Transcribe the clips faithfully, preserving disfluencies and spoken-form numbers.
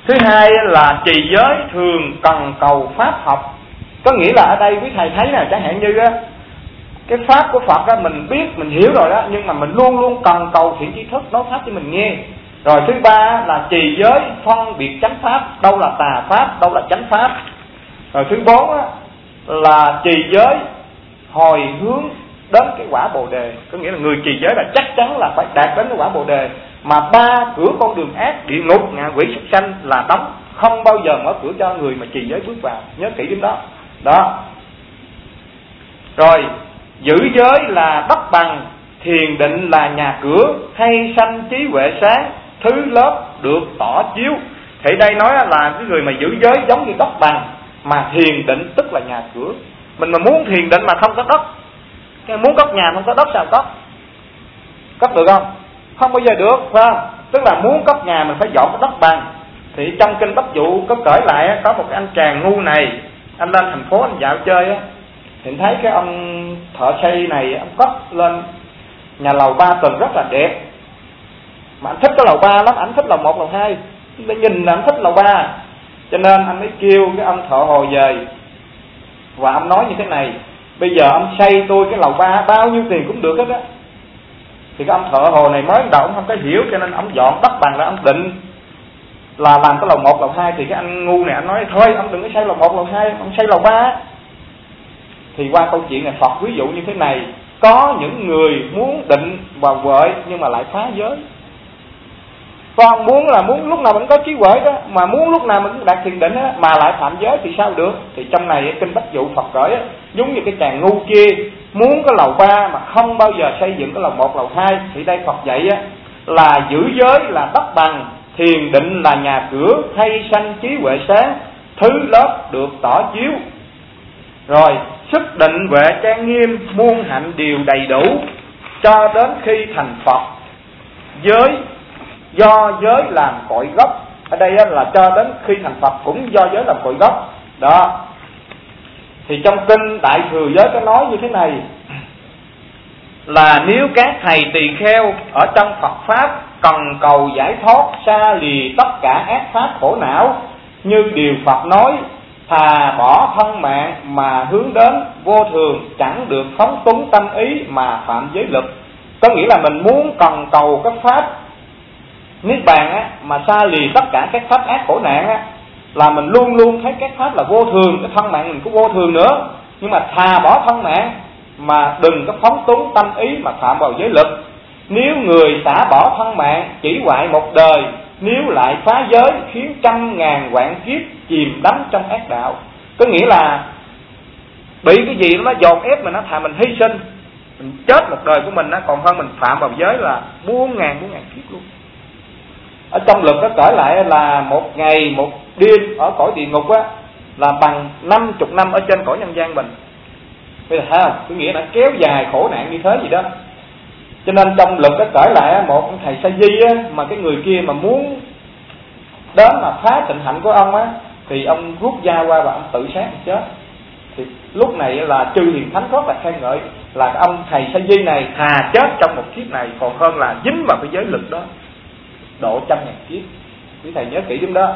Thứ hai là trì giới thường cần cầu pháp học. Có nghĩa là ở đây quý thầy thấy nè, chẳng hạn như á, cái pháp của Phật á, mình biết, mình hiểu rồi đó, nhưng mà mình luôn luôn cần cầu thiện tri thức nói pháp cho mình nghe. Rồi thứ ba là trì giới phân biệt chánh pháp, đâu là tà pháp, đâu là chánh pháp. Rồi thứ bốn á, là trì giới hồi hướng đến cái quả Bồ Đề. Có nghĩa là người trì giới là chắc chắn là phải đạt đến cái quả Bồ Đề. Mà ba cửa con đường ác, địa ngục, ngạ quỷ, súc sanh là đóng, không bao giờ mở cửa cho người mà trì giới bước vào. Nhớ kỹ điểm đó. Đó. Rồi giữ giới là đất bằng, thiền định là nhà cửa, hay sanh trí huệ sáng, thứ lớp được tỏ chiếu. Thì đây nói là cái người mà giữ giới giống như đất bằng, mà thiền định tức là nhà cửa. Mình mà muốn thiền định mà không có đất, cái muốn cất nhà không có đất sao cất? Cất được không? Không bao giờ được, phải không? Tức là muốn cất nhà mình phải dọn cái đất bằng. Thì trong kinh Bất Dụ có kể lại, có một cái anh chàng ngu này, anh lên thành phố anh dạo chơi á, thì thấy cái ông thợ xây này, ông cất lên nhà lầu ba tầng rất là đẹp, mà anh thích cái lầu ba lắm, anh thích lầu một, lầu hai, để nhìn là anh thích lầu ba. Cho nên anh mới kêu cái ông thợ hồ về, và ông nói như thế này: bây giờ ông xây tôi cái lầu ba bao nhiêu tiền cũng được hết á. Thì cái ông thợ hồ này mới đầu ông không có hiểu, cho nên ông dọn đất bằng ra, ông định là làm cái lầu một, lầu hai. Thì cái anh ngu này anh nói thôi ông đừng có xây lầu một, lầu hai, ông xây lầu ba. Thì qua câu chuyện này Phật ví dụ như thế này: có những người muốn định và huệ nhưng mà lại phá giới. Còn muốn là muốn lúc nào mình có trí huệ đó, mà muốn lúc nào mình cũng đạt thiền định đó, mà lại phạm giới thì sao được? Thì trong này kinh Bách Dụ Phật gửi giống như cái chàng ngu kia muốn cái lầu ba mà không bao giờ xây dựng cái lầu một, lầu hai. Thì đây Phật dạy là giữ giới là đất bằng, thiền định là nhà cửa, hay sanh trí huệ sáng, thứ lớp được tỏ chiếu. Rồi sức định huệ trang nghiêm, muôn hạnh đều đầy đủ, cho đến khi thành Phật. Giới do giới làm cội gốc. Ở đây là cho đến khi thành Phật cũng do giới làm cội gốc. Đó. Thì trong kinh Đại Thừa Giới có nói như thế này: là nếu các thầy tỳ kheo ở trong Phật Pháp cần cầu giải thoát, xa lìa tất cả ác pháp khổ não, như điều Phật nói, thà bỏ thân mạng mà hướng đến vô thường, chẳng được phóng túng tâm ý mà phạm giới lực. Có nghĩa là mình muốn cần cầu cái pháp niết bàn á, mà xa lìa tất cả các pháp ác khổ nạn á, là mình luôn luôn thấy các pháp là vô thường, cái thân mạng mình cũng vô thường nữa. Nhưng mà thà bỏ thân mạng mà đừng có phóng túng tâm ý mà phạm vào giới lực. Nếu người xả bỏ thân mạng chỉ hoại một đời, nếu lại phá giới khiến trăm ngàn vạn kiếp chìm đắm trong ác đạo. Có nghĩa là bị cái gì nó dồn ép mình, nó thà mình hy sinh, mình chết một đời của mình nó còn hơn mình phạm vào giới là muôn ngàn muôn ngàn kiếp luôn. Ở trong luật nó kể lại là một ngày một đêm ở cõi địa ngục á là bằng năm chục năm ở trên cõi nhân gian mình. Bây giờ thấy không? Có nghĩa là kéo dài khổ nạn như thế gì đó. Cho nên trong luật nó kể lại một ông thầy sa di á, mà cái người kia mà muốn đến mà phá tịnh hạnh của ông á, thì ông rút dao qua và ông tự sát chết. Thì lúc này là chư hiền thánh rất là khen ngợi là cái ông thầy sa di này thà chết trong một kiếp này còn hơn là dính vào cái giới lực đó độ trăm ngàn kiếp. Quý thầy nhớ kỹ điểm đó.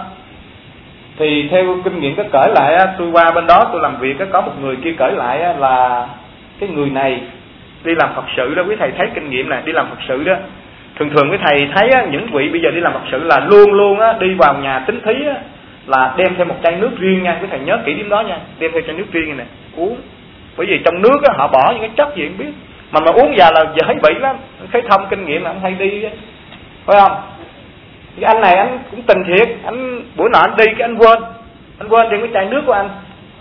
Thì theo kinh nghiệm có kể lại, tôi qua bên đó tôi làm việc, có một người kia kể lại là cái người này đi làm Phật sự đó. Quý thầy thấy kinh nghiệm này, đi làm Phật sự đó, thường thường quý thầy thấy những vị bây giờ đi làm Phật sự là luôn luôn đi vào nhà tín thí là đem theo một chai nước riêng nha. Quý thầy nhớ kỹ điểm đó nha, đem theo chai nước riêng này nè uống. Bởi vì trong nước họ bỏ những cái chất gì không biết, mà mà uống vào là dễ bị lắm. Thấy thông kinh nghiệm là ông hay đi, phải không? Thì anh này anh cũng tình thiệt, anh buổi nọ anh đi cái anh quên, anh quên đem cái chai nước của anh.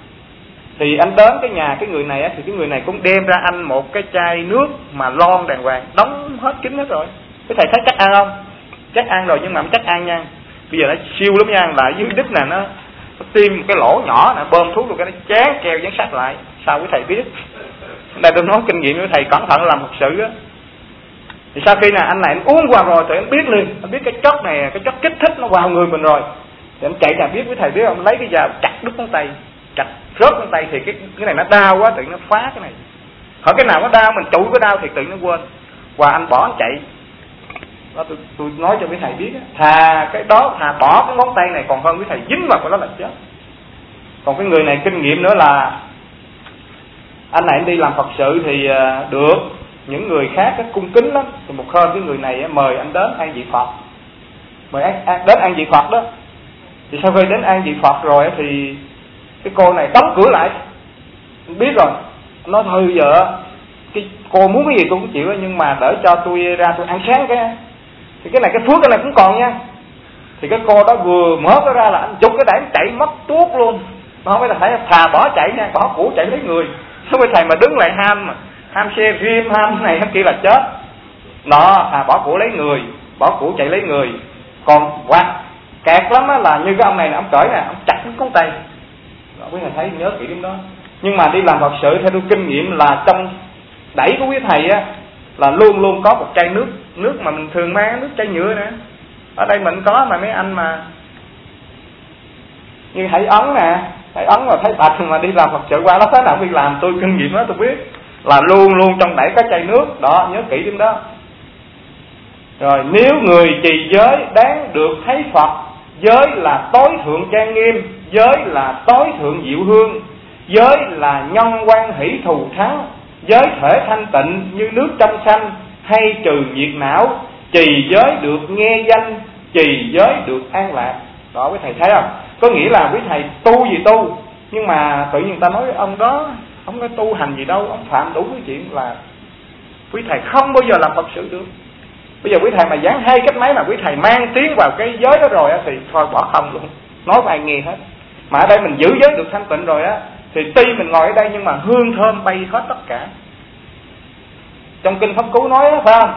Thì anh đến cái nhà cái người này thì cái người này cũng đem ra anh một cái chai nước mà lon đàng hoàng, đóng hết kín hết rồi. Cái thầy thấy chắc ăn không? Chắc ăn rồi nhưng mà không chắc ăn nha. Bây giờ nó siêu lắm nha, là dưới đít nè nó, nó tiêm một cái lỗ nhỏ nè, bơm thuốc rồi cái nó chán keo dán sát lại. Sao quý thầy biết? Đây tôi nói kinh nghiệm với thầy cẩn thận làm Phật sự á. Thì sau khi nè anh này anh uống qua rồi thì anh biết liền, anh biết cái chất này, cái chất kích thích nó vào người mình rồi. Thì anh chạy nhà biết với thầy biết không, lấy cái dao chặt đứt ngón tay, chặt rớt ngón tay thì cái cái này nó đau quá, tự nó phá cái này. Hỏi cái nào nó đau mình trụ cái đau thì tự nó quên. Và anh bỏ anh chạy. đó, tôi, tôi nói cho quý thầy biết á, thà cái đó thà bỏ cái ngón tay này còn hơn quý thầy dính vào cái đó là chết. Còn cái người này kinh nghiệm nữa là anh này anh đi làm Phật sự thì được những người khác cung kính lắm, thì một hôm cái người này mời anh đến an vị Phật, mời anh đến an vị Phật đó. Thì sau khi đến an vị Phật rồi thì cái cô này đóng cửa lại, biết rồi, nói thôi giờ cái cô muốn cái gì tôi cũng chịu, nhưng mà đợi cho tôi ra tôi ăn sáng cái thì cái này cái phước cái này cũng còn nha. Thì cái cô đó vừa mở nó ra là anh chụp cái đẩy chạy mất tuốt luôn. Nó không phải là phải thà bỏ chạy nha, bỏ củ chạy lấy người. Sao cái thầy mà đứng lại ham mà ham xe rim ham này ham kia là chết. Nó thà bỏ củ lấy người, bỏ củ chạy lấy người. Còn hoặc kẹt lắm á là như cái ông này, ông cởi nè, ông chặt cái ngón tay. Đó, quý thầy thấy nhớ kỹ điểm đó. Nhưng mà đi làm Phật sự theo tôi kinh nghiệm là trong đẩy của quý thầy á là luôn luôn có một chai nước, nước mà mình thường mang, nước chai nhựa nè. Ở đây mình có mà mấy anh mà như thầy Ấn nè, thầy Ấn mà thấy Bạch mà đi làm Phật sự qua đó thế nào đi làm, tôi kinh nghiệm đó tôi biết là luôn luôn trong đẩy có chai nước đó, nhớ kỹ điểm đó. Rồi nếu người trì giới đáng được thấy Phật, giới là tối thượng trang nghiêm, giới là tối thượng diệu hương, giới là nhân quan hỷ thù thắng, giới thể thanh tịnh như nước trong xanh, hay trừ nhiệt não, trì giới được nghe danh, trì giới được an lạc. Đó quý thầy thấy không? Có nghĩa là quý thầy tu gì tu, nhưng mà tự nhiên người ta nói ông đó không có tu hành gì đâu, ông phạm đủ cái chuyện là quý thầy không bao giờ làm Phật sự được. Bây giờ quý thầy mà dán hai cách máy mà quý thầy mang tiếng vào cái giới đó rồi á thì thôi bỏ không luôn, nói ai nghe hết. Mà ở đây mình giữ giới được thanh tịnh rồi á thì tuy mình ngồi ở đây nhưng mà hương thơm bay hết tất cả. Trong kinh Pháp Cú nói đó, phải không?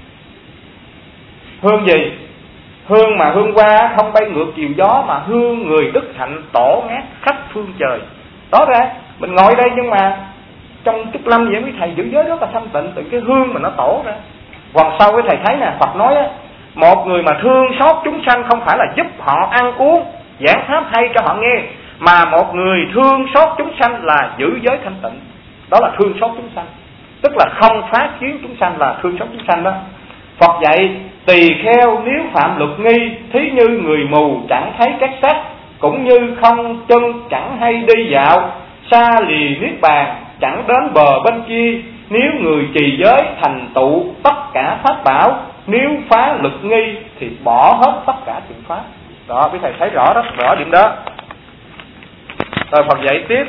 Hương gì? Hương mà hương qua không bay ngược chiều gió, mà hương người đức hạnh tổ ngát khắp phương trời. Đó ra mình ngồi đây nhưng mà trong chút lâm vậy quý thầy giữ giới rất là thanh tịnh, từ cái hương mà nó tổ ra. Còn sau cái thầy thấy nè, Phật nói á, một người mà thương xót chúng sanh không phải là giúp họ ăn uống giảng pháp hay cho họ nghe, mà một người thương xót chúng sanh là giữ giới thanh tịnh. Đó là thương xót chúng sanh, tức là không phá kiến chúng sanh là thương xót chúng sanh đó. Phật dạy tỳ kheo nếu phạm luật nghi, thí như người mù chẳng thấy các sắc, cũng như không chân chẳng hay đi dạo, xa lìa niết bàn chẳng đến bờ bên kia. Nếu người trì giới thành tựu tất cả pháp bảo, nếu phá luật nghi thì bỏ hết tất cả thiện pháp. Đó, quý thầy thấy rõ rất rõ điểm đó. Rồi Phật dạy tiếp: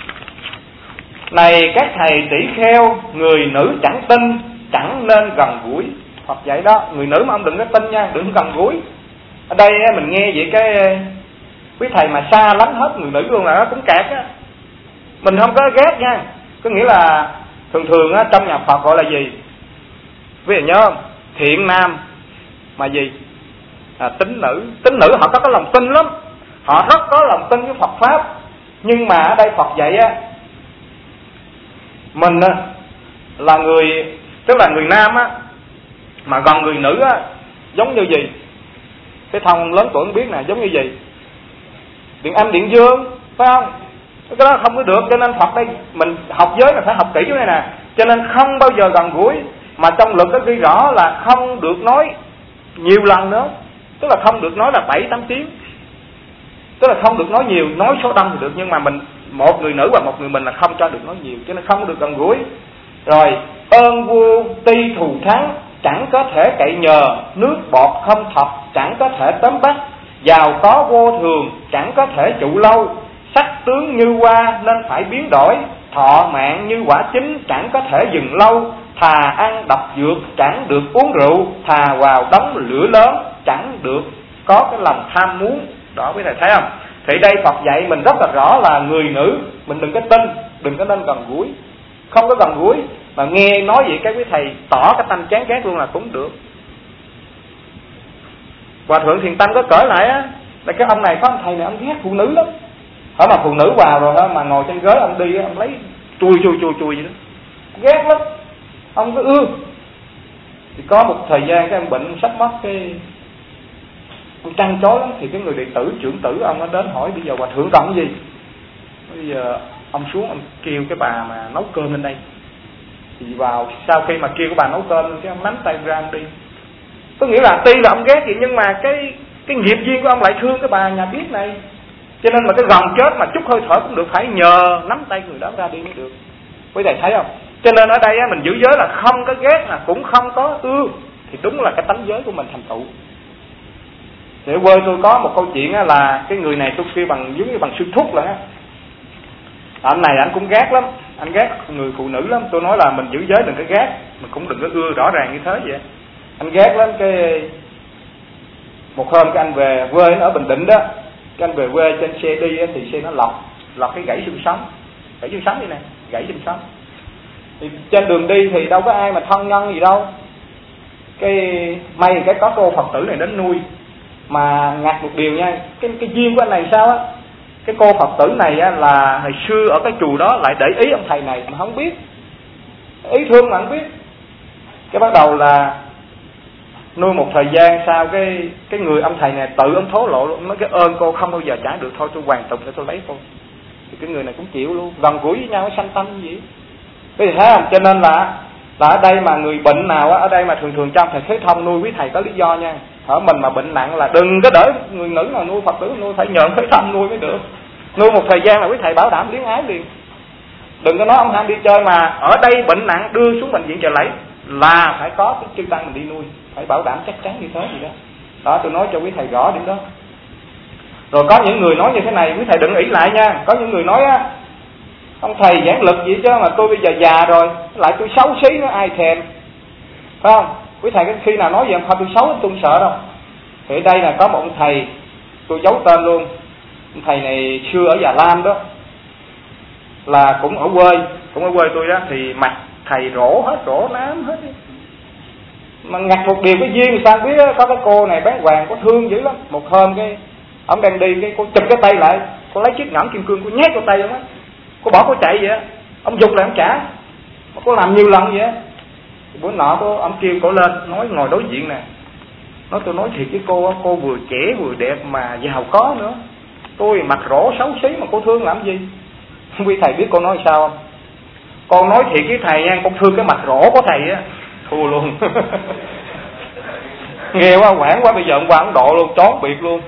này các thầy tỷ kheo, người nữ chẳng tin chẳng nên gần gũi. Phật dạy đó, người nữ mà ông đừng có tin nha, đừng gần gũi. Ở đây mình nghe vậy cái quý thầy mà xa lánh hết người nữ luôn là nó cũng kẹt á. Mình không có ghét nha, có nghĩa là thường thường á trong nhà Phật gọi là gì? Quý vị nhớ không? Thiện nam mà gì? À, tín nữ. Tín nữ họ có cái lòng tin lắm, họ rất có lòng tin với Phật pháp. Nhưng mà ở đây Phật dạy á, mình á, là người, tức là người nam á mà gần người nữ á, giống như gì? Cái thông lớn tuổi không biết nè, giống như gì? Điện âm điện dương, phải không? Cái đó không có được, cho nên Phật đây mình học giới là phải học kỹ chỗ này nè. Cho nên không bao giờ gần gũi, mà trong luật có ghi rõ là không được nói nhiều lần nữa, tức là không được nói là bảy tám tiếng, tức là không được nói nhiều, nói số đông thì được, nhưng mà mình một người nữ và một người mình là không cho được nói nhiều, cho nên không được gần gũi. Rồi ơn vua ti thù thắng chẳng có thể cậy nhờ, nước bọt không thật chẳng có thể tóm bắt, giàu có vô thường chẳng có thể trụ lâu, sắc tướng như hoa nên phải biến đổi, thọ mạng như quả chín chẳng có thể dừng lâu, thà ăn độc dược chẳng được uống rượu, thà vào đống lửa lớn chẳng được có cái lòng tham muốn. Đó quý thầy thấy không? Thì đây Phật dạy mình rất là rõ là người nữ mình đừng có tin, đừng có nên gần gũi, không có gần gũi. Mà nghe nói vậy cái quý thầy tỏ cái tâm chán ghét luôn là cũng được. Hòa thượng Thiền Tâm có cởi lại á, là cái ông này có ông thầy này ông ghét phụ nữ lắm. Hỏi mà phụ nữ vào rồi đó mà ngồi trên ghế ông đi, ông lấy chui chui chui chui vậy đó, ghét lắm, ông cứ ưa. Thì có một thời gian cái ông bệnh sắp mất, cái ông trăn trối lắm. Thì cái người đệ tử trưởng tử ông nó đến hỏi bây giờ hòa thượng cần cái gì. Bây giờ ông xuống ông kêu cái bà mà nấu cơm lên đây. Thì vào sau khi mà kêu cái bà nấu cơm, cái ông nắm tay ra ông đi. Có nghĩa là tuy là ông ghét vậy nhưng mà cái cái nghiệp duyên của ông lại thương cái bà nhà biết này, cho nên là cái gần chết mà chút hơi thở cũng được, phải nhờ nắm tay người đó ra đi mới được. Quý thầy thấy không? Cho nên ở đây á, mình giữ giới là không có ghét là cũng không có ưa, thì đúng là cái tánh giới của mình thành tựu. Thì ở quê tôi có một câu chuyện á, là cái người này tôi kêu bằng giống như bằng sư thúc là anh này anh cũng ghét lắm, anh ghét người phụ nữ lắm. Tôi nói là mình giữ giới đừng có ghét, mình cũng đừng có ưa rõ ràng như thế vậy. Anh ghét lắm. Cái một hôm cái anh về quê ở Bình Định đó, cái anh về quê trên xe đi á, thì xe nó lọt lọt cái gãy xương sống, gãy xương sống đi nè, gãy xương sống. Thì trên đường đi thì đâu có ai mà thân nhân gì đâu. Cái may cái có cô Phật tử này đến nuôi, mà ngặt một điều nha, cái cái duyên của anh này sao á, cái cô Phật tử này á, là hồi xưa ở cái chùa đó lại để ý ông thầy này mà không biết, ý thương mà không biết. Cái bắt đầu là nuôi một thời gian sau, cái cái người ông thầy này tự ông thố lộ luôn, nói cái ơn cô không bao giờ trả được, thôi tôi hoàn tục để tôi lấy cô. Thì cái người này cũng chịu luôn, gần gũi với nhau sanh tâm gì. Cái gì thấy không? Cho nên là là ở đây mà người bệnh nào á, ở đây mà thường thường trong thầy Thế Thông nuôi quý thầy có lý do nha. Ở mình mà bệnh nặng là đừng có đợi người nữ nào nuôi, Phật tử nuôi, phải nhờ Thế Thông nuôi mới được. Nuôi một thời gian là quý thầy bảo đảm liếng ái liền. Đừng có nói ông ham đi chơi, mà ở đây bệnh nặng đưa xuống bệnh viện chờ lấy là phải có cái chư tăng mình đi nuôi, phải bảo đảm chắc chắn như thế gì đó. Đó, tôi nói cho quý thầy rõ điểm đó. Rồi có những người nói như thế này, quý thầy đừng ỷ lại nha. Có những người nói á, ông thầy giảng lực vậy chứ mà tôi bây giờ già rồi, lại tôi xấu xí nó ai thèm, phải không? Quý thầy khi nào nói vậy không tôi xấu tôi không sợ đâu. Thì ở đây là có một ông thầy, tôi giấu tên luôn. Ông thầy này xưa ở Già Lam đó, là cũng ở quê, cũng ở quê tôi đó, thì mặt thầy rỗ hết, rỗ nám hết. Mà ngặt một điều cái duyên sao biết đó, có cái cô này bán hoàng có thương dữ lắm. Một hôm cái ông đang đi, cái cô chụp cái tay lại, cô lấy chiếc nhẫn kim cương cô nhét vào tay ông á, cô bỏ cô chạy vậy á, ông giục lại ông trả, mà cô làm nhiều lần vậy á. Bữa nọ cô ông kêu cô lên nói ngồi đối diện nè, nói tôi nói thiệt với cô, cô vừa trẻ vừa đẹp mà giàu có nữa, tôi mặt rỗ xấu xí mà cô thương làm gì? Quý thầy biết cô nói sao không? Con nói thiệt với thầy nha, con thương cái mặt rỗ của thầy á, thua luôn. Nghe quá quảng quá, bây giờ ông qua Ấn Độ luôn, chón biệt luôn.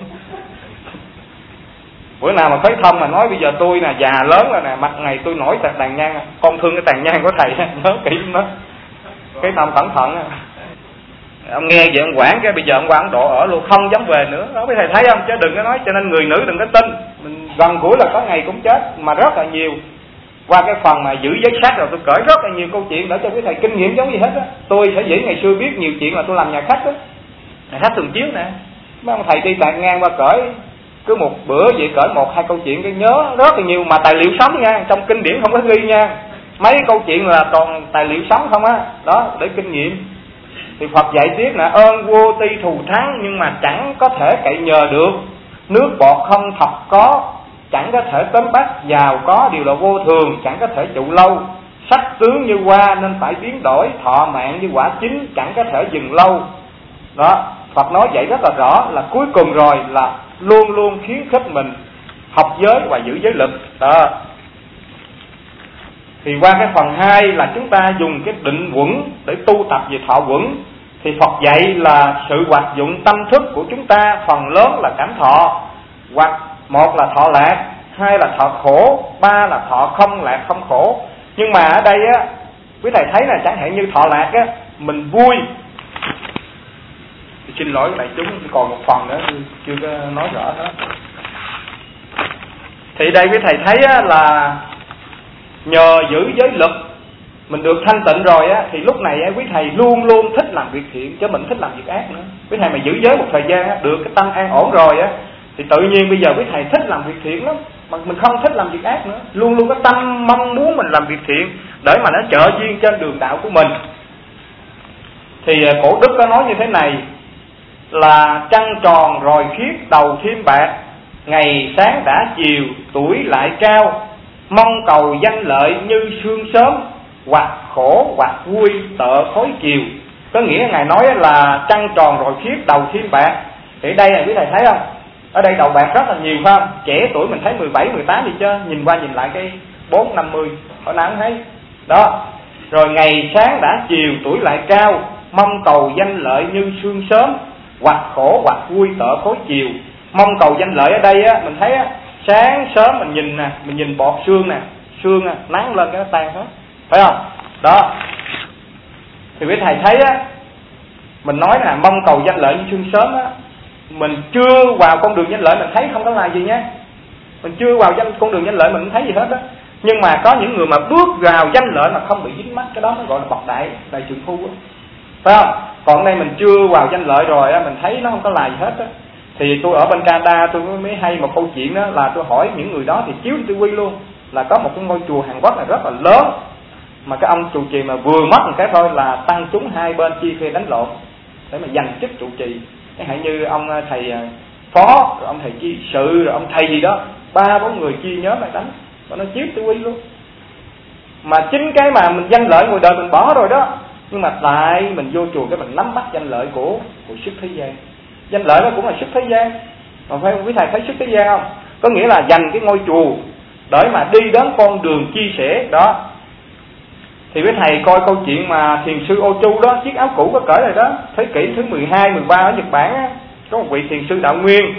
Bữa nào mà thấy Thông mà nói bây giờ tôi nè già lớn rồi nè, mặt ngày tôi nổi tàn nhang, con thương cái tàn nhang của thầy, nhớ kỹ nó. Cái Thông cẩn thận. Ông nghe vậy ông quảng cái bây giờ ông qua Ấn Độ ở luôn, không dám về nữa. Đó quý thầy thấy không? Chứ đừng có nói, cho nên người nữ đừng có tin. Mình gần gũi là có ngày cũng chết, mà rất là nhiều. Qua cái phần mà giữ giới sách rồi tôi kể rất là nhiều câu chuyện để cho quý thầy kinh nghiệm giống gì hết á. Tôi sẽ dĩ ngày xưa biết nhiều chuyện là tôi làm nhà khách á, nhà khách thường chiếu nè. Mấy ông thầy đi tạt ngang qua cởi, cứ một bữa vậy cởi một hai câu chuyện cái nhớ rất là nhiều, mà tài liệu sống nha, trong kinh điển không có ghi nha. Mấy câu chuyện là toàn tài liệu sống không á, đó để kinh nghiệm. Thì Phật dạy tiếp nè, ơn vô ti thù thắng nhưng mà chẳng có thể cậy nhờ được, nước bọt không thật có, chẳng có thể tóm bắt, giàu có đều là vô thường, chẳng có thể trụ lâu, sắc tướng như hoa nên phải biến đổi, thọ mạng như quả chín chẳng có thể dừng lâu. Đó, Phật nói vậy rất là rõ, là cuối cùng rồi là luôn luôn khuyến khích mình học giới và giữ giới lực. Đó. Thì qua cái phần hai là chúng ta dùng cái định quẩn để tu tập về thọ quẩn. Thì Phật dạy là sự hoạt dụng tâm thức của chúng ta phần lớn là cảm thọ, hoặc một là thọ lạc, hai là thọ khổ, ba là thọ không lạc không khổ. Nhưng mà ở đây á, quý thầy thấy là chẳng hạn như thọ lạc á, mình vui. Xin lỗi đại chúng, còn một phần nữa chưa có nói rõ hết. Thì đây quý thầy thấy á, là nhờ giữ giới lực mình được thanh tịnh rồi á, thì lúc này á, quý thầy luôn luôn thích làm việc thiện, chứ mình thích làm việc ác nữa. Quý thầy mà giữ giới một thời gian á, được cái tâm an ổn rồi á, thì tự nhiên bây giờ quý thầy thích làm việc thiện lắm, mà mình không thích làm việc ác nữa. Luôn luôn có tâm mong muốn mình làm việc thiện để mà nó trợ duyên trên đường đạo của mình. Thì cổ đức có nói như thế này, là trăng tròn rồi khiết đầu thêm bạc, ngày sáng đã chiều tuổi lại cao, mong cầu danh lợi như sương sớm, hoặc khổ hoặc vui tợ khói chiều. Có nghĩa ngài nói là trăng tròn rồi khiết đầu thêm bạc. Thì đây là quý thầy thấy không, ở đây đầu bạc rất là nhiều phải không? Trẻ tuổi mình thấy mười bảy, mười tám gì chứ, nhìn qua nhìn lại cái bốn, năm mươi, hồi nào cũng thấy. Đó. Rồi ngày sáng đã chiều tuổi lại cao, mong cầu danh lợi như sương sớm, hoặc khổ hoặc vui tợ khối chiều. Mong cầu danh lợi ở đây á, mình thấy á, sáng sớm mình nhìn nè, mình nhìn bọt sương nè, sương nè, nắng lên cái nó tan hết, phải không? Đó. Thì quý thầy thấy á, mình nói là mong cầu danh lợi như sương sớm á, mình chưa vào con đường danh lợi mình thấy không có là gì nhé. Mình chưa vào danh con đường danh lợi mình không thấy gì hết á. Nhưng mà có những người mà bước vào danh lợi mà không bị dính mắc, cái đó nó gọi là bậc đại đại trượng phu á, phải không? Còn đây mình chưa vào danh lợi rồi á, mình thấy nó không có là gì hết á. Thì tôi ở bên Canada tôi mới hay một câu chuyện đó là tôi hỏi những người đó thì chiếu ti vi luôn, là có một cái ngôi chùa Hàn Quốc là rất là lớn, mà cái ông trụ trì mà vừa mất một cái thôi là tăng chúng hai bên chia phe đánh lộn để mà giành chức trụ trì. Cái hãy như ông thầy phó, rồi ông thầy chi sự, rồi ông thầy gì đó, ba bốn người chia nhóm lại đánh, và nó chiếu ti vi luôn. Mà chính cái mà mình danh lợi ngoài đời mình bỏ rồi đó, nhưng mà tại mình vô chùa cái mình nắm bắt danh lợi của của sức thế gian. Danh lợi nó cũng là sức thế gian, mà phải quý thầy thấy sức thế gian không? Có nghĩa là dành cái ngôi chùa để mà đi đến con đường chia sẻ đó. Thì quý thầy coi câu chuyện mà thiền sư Ô Chu đó, chiếc áo cũ có cởi rồi đó, thế kỷ thứ mười hai, mười ba ở Nhật Bản á, có một vị thiền sư Đạo Nguyên.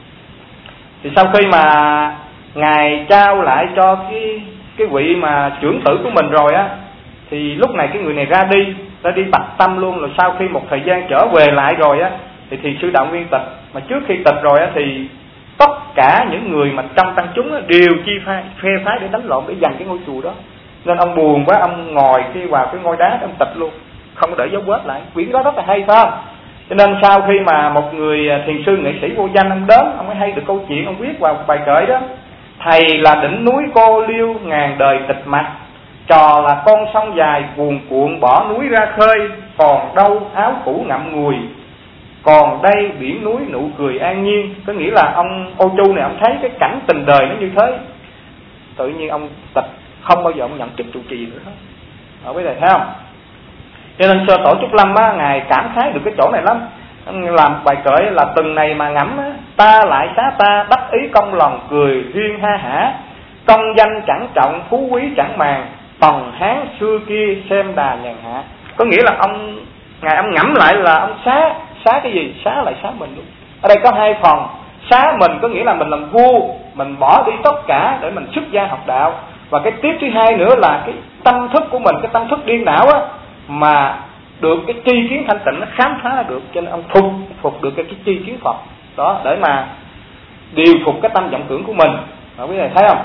Thì sau khi mà ngài trao lại cho cái cái vị mà trưởng tử của mình rồi á, thì lúc này cái người này ra đi, ra đi bạch tâm luôn. Rồi sau khi một thời gian trở về lại rồi á, thì thiền sư Đạo Nguyên tịch. Mà trước khi tịch rồi á, thì tất cả những người mà trong tăng chúng á, đều chi phe, phe phái để đánh lộn để giành cái ngôi chùa đó. Nên ông buồn quá, ông ngồi cái vào cái ngôi đá, ông tịch luôn, không có để dấu vết lại. Quyển đó rất là hay, phải không? Cho nên sau khi mà một người thiền sư nghệ sĩ vô danh ông đến, ông mới hay được câu chuyện, ông viết vào bài kệ đó: thầy là đỉnh núi cô liêu ngàn đời tịch mặt, trò là con sông dài cuồn cuộn bỏ núi ra khơi, còn đâu áo cũ ngậm ngùi, còn đây biển núi nụ cười an nhiên. Có nghĩa là ông Ô Chu này ông thấy cái cảnh tình đời nó như thế, tự nhiên ông tịch, không bao giờ ông nhận chức trụ trì nữa hết. Ở với thầy thấy không? Cho nên Sơ Tổ Trúc Lâm á, ngài cảm khái được cái chỗ này lắm. Ông làm bài kệ là: từng này mà ngẫm á, ta lại xá ta đắc ý công lòng cười duyên ha hả, công danh chẳng trọng phú quý chẳng màng, tòng hán xưa kia xem đà nhàn hạ. Có nghĩa là ông ngài ông ngẫm lại là ông xá xá cái gì? Xá lại xá mình luôn. Ở đây có hai phần. Xá mình có nghĩa là mình làm vua, mình bỏ đi tất cả để mình xuất gia học đạo. Và cái tiếp thứ hai nữa là cái tâm thức của mình, cái tâm thức điên đảo á, mà được cái tri kiến thanh tịnh nó khám phá được, cho nên ông phục phục được cái, cái tri kiến Phật đó, để mà điều phục cái tâm vọng tưởng của mình. Ở quý thầy thấy không?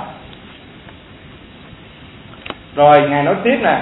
Rồi ngài nói tiếp nè: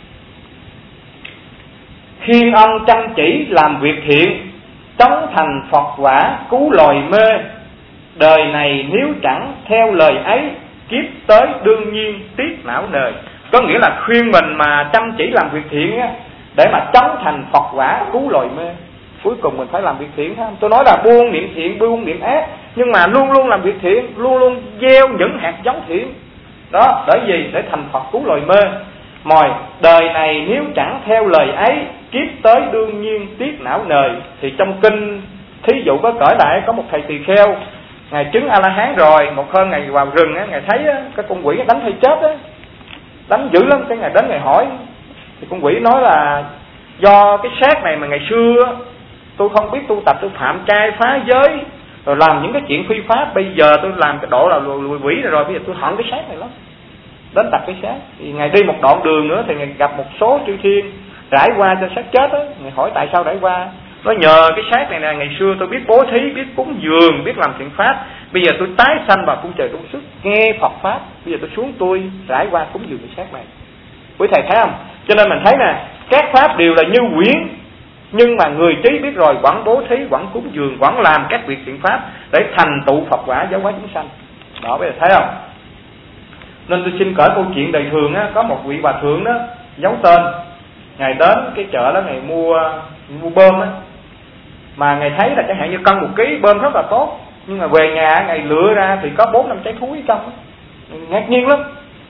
khiên ông chăm chỉ làm việc thiện, chống thành Phật quả cứu loài mê, đời này nếu chẳng theo lời ấy, kiếp tới đương nhiên tiếc não nề. Có nghĩa là khuyên mình mà chăm chỉ làm việc thiện á, để mà chống thành Phật quả cứu loài mê. Cuối cùng mình phải làm việc thiện, thấy không? Tôi nói là buông niệm thiện, buông niệm ác, nhưng mà luôn luôn làm việc thiện, luôn luôn gieo những hạt giống thiện đó. Để gì? Để thành Phật cứu loài mê. Mồi đời này nếu chẳng theo lời ấy, kiếp tới đương nhiên tiếc não nề. Thì trong kinh thí dụ có cởi lại, có một thầy tỳ kheo, ngài chứng A La Hán rồi, một hôm ngài vào rừng á, ngài thấy á, cái con quỷ đánh thầy chết á, đánh dữ lắm. Cái ngài đến ngài hỏi, thì con quỷ nói là do cái xác này mà ngày xưa tôi không biết tu tập, tôi phạm trai phá giới, rồi làm những cái chuyện phi pháp, bây giờ tôi làm cái độ là lùi quỷ rồi, rồi bây giờ tôi hận cái xác này lắm, đến tập cái xác. Thì ngài đi một đoạn đường nữa thì ngài gặp một số chư thiên rải qua cho xác chết á, ngài hỏi tại sao rải qua. Nó nhờ cái xác này nè, ngày xưa tôi biết bố thí, biết cúng dường, biết làm thiện pháp, bây giờ tôi tái sanh vào cung trời công sức, nghe Phật pháp, bây giờ tôi xuống tôi rải qua cúng dường cái xác này. Quý thầy thấy không? Cho nên mình thấy nè, các pháp đều là như quyển, nhưng mà người trí biết rồi vẫn bố thí, vẫn cúng dường, vẫn làm các việc thiện pháp để thành tựu Phật quả giáo hóa chúng sanh. Đó, bây giờ thấy không? Nên tôi xin kể câu chuyện đời thường á, có một vị bà thượng đó giấu tên, ngài đến cái chợ đó, ngài mua mua bơm á, mà ngài thấy là chẳng hạn như cân một ký bơm rất là tốt, nhưng mà về nhà ngài lựa ra thì có bốn năm trái thúi ở trong đó. Ngạc nhiên lắm.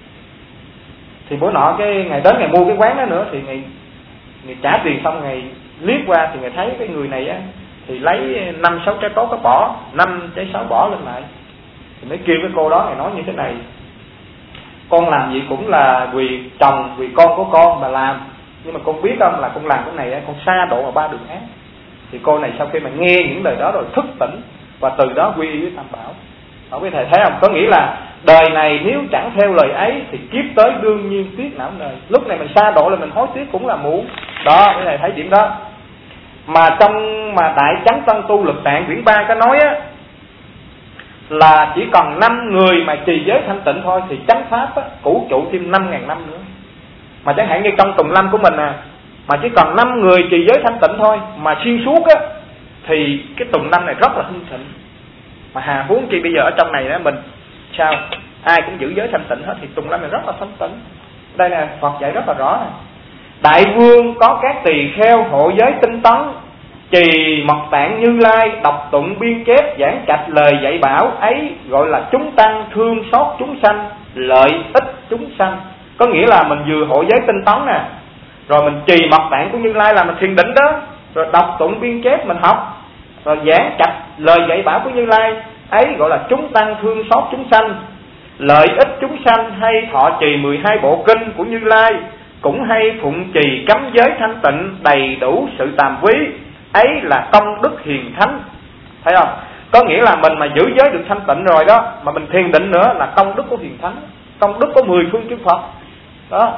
Thì bữa nọ cái ngày đến ngày mua cái quán đó nữa, thì ngày ngày trả tiền xong ngày liếc qua thì ngày thấy cái người này á thì lấy năm sáu trái tốt có bỏ, năm trái sáu bỏ lên lại. Thì mới kêu cái cô đó, ngày nói như thế này: con làm gì cũng là vì chồng, vì con của con mà làm, nhưng mà con biết không, là con làm cái này con sa độ vào ba đường ác. Thì cô này sau khi mà nghe những lời đó rồi thức tỉnh, và từ đó quy y với Tam Bảo. Đó, quý thầy thấy không? Có nghĩa là đời này nếu chẳng theo lời ấy thì kiếp tới đương nhiên tiếc não nề. Lúc này mình sa độ là mình hối tiếc cũng là muộn. Đó, quý thầy thấy điểm đó. Mà trong mà Đại Chánh Tân Tu Lực Tạng quyển ba có nói á, là chỉ còn năm người mà trì giới thanh tịnh thôi thì chánh pháp á, cũ trụ thêm năm ngàn năm nữa. Mà chẳng hạn như trong tùng lâm của mình à, mà chỉ còn năm người trì giới thanh tịnh thôi mà xuyên suốt á, thì cái tùng lâm này rất là hưng thịnh. Mà hà huống chi bây giờ ở trong này đó mình sao ai cũng giữ giới thanh tịnh hết thì tùng lâm này rất là thanh tịnh. Đây là Phật dạy rất là rõ này. Đại vương có các tỳ kheo hộ giới tinh tấn, trì mật tạng Như Lai, đọc tụng biên chép giảng trạch lời dạy bảo ấy gọi là chúng tăng thương xót chúng sanh, lợi ích chúng sanh. Có nghĩa là mình vừa hộ giới tinh tấn nè, rồi mình trì mật tạng của Như Lai là mình thiền định đó, rồi đọc tụng biên chép mình học, rồi giảng trạch lời dạy bảo của Như Lai ấy gọi là chúng tăng thương xót chúng sanh, lợi ích chúng sanh, hay thọ trì mười hai bộ kinh của Như Lai, cũng hay phụng trì cấm giới thanh tịnh đầy đủ sự tàm quý ấy là công đức hiền thánh. Thấy không? Có nghĩa là mình mà giữ giới được thanh tịnh rồi đó, mà mình thiền định nữa là công đức của hiền thánh, công đức của mười phương chư Phật đó.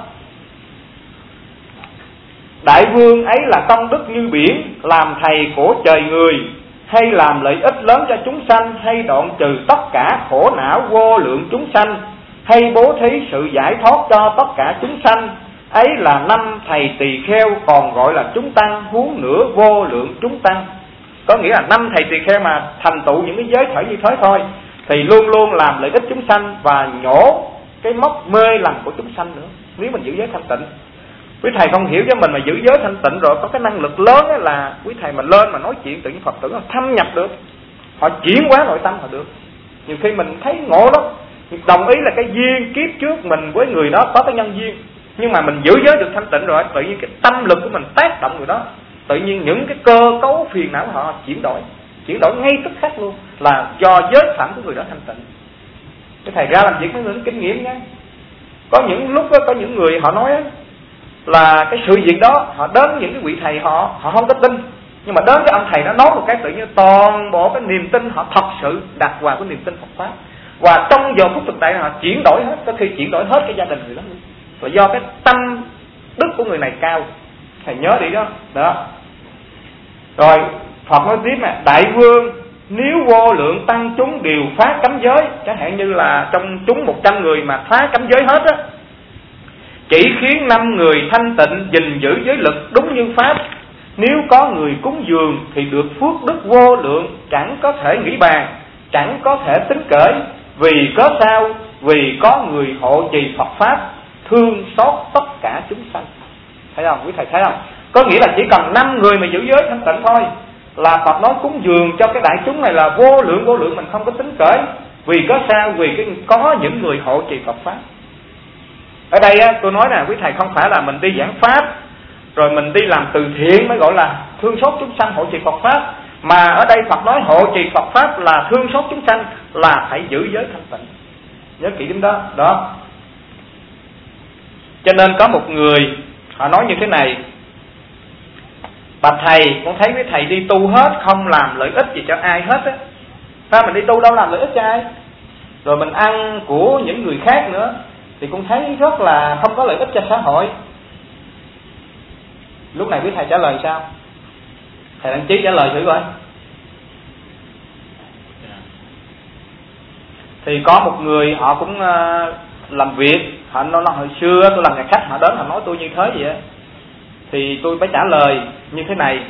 Đại vương ấy là công đức như biển, làm thầy của trời người, hay làm lợi ích lớn cho chúng sanh, hay đoạn trừ tất cả khổ não vô lượng chúng sanh, hay bố thí sự giải thoát cho tất cả chúng sanh ấy là năm thầy tỳ kheo, còn gọi là chúng tăng, huống nữa vô lượng chúng tăng. Có nghĩa là năm thầy tỳ kheo mà thành tựu những cái giới khởi như thế thôi thì luôn luôn làm lợi ích chúng sanh và nhổ cái móc mê lầm của chúng sanh nữa, nếu mình giữ giới thanh tịnh. Quý thầy không hiểu cho mình mà giữ giới thanh tịnh rồi có cái năng lực lớn đó là quý thầy mà lên mà nói chuyện tự nhiên Phật tử họ thâm nhập được, họ chuyển hóa nội tâm họ được. Nhiều khi mình thấy ngộ lắm, đồng ý là cái duyên kiếp trước mình với người đó có cái nhân duyên, nhưng mà mình giữ giới được thanh tịnh rồi, tự nhiên cái tâm lực của mình tác động người đó, tự nhiên những cái cơ cấu phiền não họ chuyển đổi, chuyển đổi ngay tức khắc luôn, là do giới phẩm của người đó thanh tịnh. Cái thầy ra làm việc với người kinh nghiệm nha. Có những lúc đó, có những người họ nói là cái sự việc đó họ đến những cái vị thầy họ họ không có tin, nhưng mà đến cái ông thầy nó nói một cái tự nhiên toàn bộ cái niềm tin họ thật sự đặt vào cái niềm tin Phật pháp, và trong giờ phút thực tại họ chuyển đổi hết, có khi chuyển đổi hết cái gia đình người đó luôn. Và do cái tâm đức của người này cao, thầy nhớ đi đó. Đó. Rồi Phật nói tiếp mà đại vương nếu vô lượng tăng chúng đều phá cấm giới, chẳng hạn như là trong chúng một trăm người mà phá cấm giới hết á, chỉ khiến năm người thanh tịnh gìn giữ giới lực đúng như pháp, nếu có người cúng dường thì được phước đức vô lượng, chẳng có thể nghĩ bàn, chẳng có thể tính kể. Vì có sao? Vì có người hộ trì Phật pháp, thương xót tất cả chúng sanh. Thấy không? Quý thầy thấy không? Có nghĩa là chỉ cần năm người mà giữ giới thanh tịnh thôi là Phật nói cúng dường cho cái đại chúng này là vô lượng vô lượng, mình không có tính kể. Vì có sao? Vì cái có những người hộ trì Phật pháp. Ở đây á, tôi nói là quý thầy không phải là mình đi giảng pháp rồi mình đi làm từ thiện mới gọi là thương xót chúng sanh hộ trì Phật pháp, mà ở đây Phật nói hộ trì Phật pháp là thương xót chúng sanh là phải giữ giới thanh tịnh. Nhớ kỹ điểm đó. Đó. Cho nên có một người họ nói như thế này: bạch thầy, con thấy mấy thầy đi tu hết không làm lợi ích gì cho ai hết á. Sao mình đi tu đâu làm lợi ích cho ai? Rồi mình ăn của những người khác nữa thì con thấy rất là không có lợi ích cho xã hội. Lúc này quý thầy trả lời sao? Thầy đăng chí trả lời thử coi. Thì có một người họ cũng uh, làm việc, họ nói là hồi xưa tôi làm nhà khách, họ đến họ nói tôi như thế vậy á, thì tôi phải trả lời như thế này: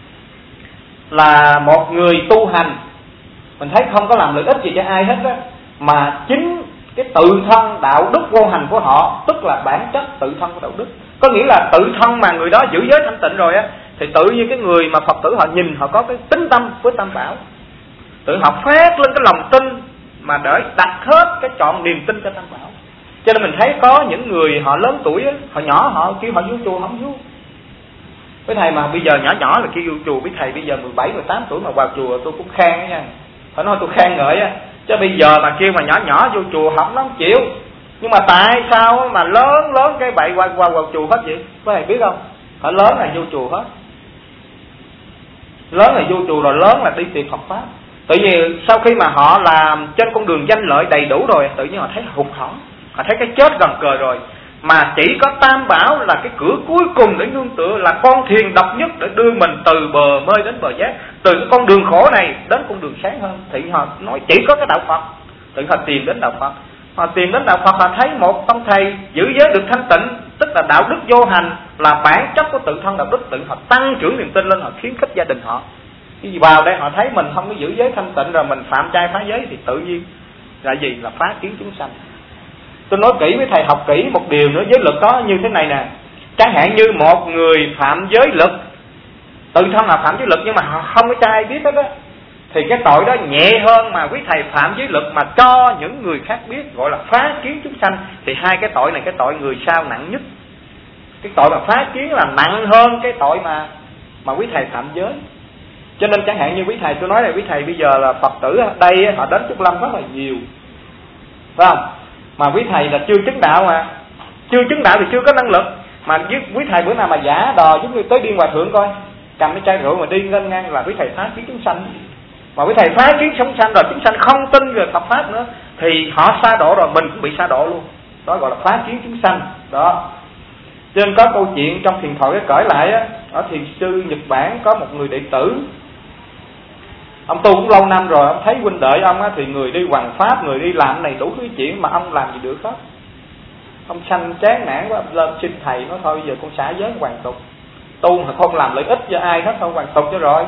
là một người tu hành mình thấy không có làm lợi ích gì cho ai hết á, mà chính cái tự thân đạo đức vô hành của họ, tức là bản chất tự thân của đạo đức, có nghĩa là tự thân mà người đó giữ giới thanh tịnh rồi á, thì tự nhiên cái người mà Phật tử họ nhìn họ có cái tính tâm với Tam Bảo, tự họ phát lên cái lòng tin mà để đặt hết cái chọn niềm tin cho Tam Bảo. Cho nên mình thấy có những người họ lớn tuổi á, họ nhỏ họ kêu họ vô chùa không vô. Cái thầy mà bây giờ nhỏ nhỏ là kêu vô chùa, với thầy bây giờ mười bảy, mười tám tuổi mà vào chùa tôi cũng khen nha. Phải nói tôi khen ngợi á. Chứ bây giờ mà kêu mà nhỏ nhỏ vô chùa học nó không chịu. Nhưng mà tại sao mà lớn lớn cái bậy qua qua vào chùa hết vậy? Có ai biết không? Họ lớn là vô chùa hết. Lớn là vô chùa rồi lớn là đi tìm Phật pháp. Tự nhiên sau khi mà họ làm trên con đường danh lợi đầy đủ rồi, tự nhiên họ thấy hụt hẫng, họ thấy cái chết gần kề rồi. Mà chỉ có Tam Bảo là cái cửa cuối cùng để nương tựa, là con thuyền độc nhất để đưa mình từ bờ mê đến bờ giác, từ cái con đường khổ này đến con đường sáng hơn. Thì họ nói chỉ có cái đạo Phật. Tự họ tìm đến đạo Phật. Họ tìm đến đạo Phật, họ thấy một ông thầy giữ giới được thanh tịnh, tức là đạo đức vô hành, là bản chất của tự thân đạo đức. Tự họ tăng trưởng niềm tin lên, họ khuyến khích gia đình họ. Khi vào đây họ thấy mình không có giữ giới thanh tịnh rồi mình phạm trai phá giới, thì tự nhiên là gì? Là phá kiến chúng sanh. Tôi nói kỹ với thầy, học kỹ một điều nữa, giới lực có như thế này nè. Chẳng hạn như một người phạm giới lực, tự thân là phạm giới lực nhưng mà họ không có cho ai biết hết á, thì cái tội đó nhẹ hơn mà quý thầy phạm giới lực mà cho những người khác biết, gọi là phá kiến chúng sanh. Thì hai cái tội này, cái tội người sao nặng nhất. Cái tội mà phá kiến là nặng hơn cái tội mà mà quý thầy phạm giới. Cho nên chẳng hạn như quý thầy, tôi nói là quý thầy bây giờ là Phật tử ở đây họ đến Trúc Lâm rất là nhiều, phải không? Mà quý thầy là chưa chứng đạo, mà chưa chứng đạo thì chưa có năng lực. Mà với quý thầy bữa nào mà giả đò giống như tới Điên Hòa Thượng coi, cầm cái chai rượu mà đi ngân ngang là quý thầy phá kiến chúng sanh. Mà quý thầy phá kiến chúng sanh rồi, chúng sanh không tin về Phật pháp nữa, thì họ sa đọa rồi, mình cũng bị sa đọa luôn. Đó gọi là phá kiến chúng sanh. Đó. Cho nên có câu chuyện trong thiền thoại kể lại á, ở thiền sư Nhật Bản có một người đệ tử, ông tu cũng lâu năm rồi, ông thấy huynh đệ ông á, thì người đi hoằng pháp, người đi làm này đủ thứ chuyện mà ông làm gì được hết. Ông sanh chán nản quá, lên xin thầy nói thôi bây giờ con xả giới hoàn tục, tu mà không làm lợi ích cho ai hết, thôi hoàn tục cho rồi.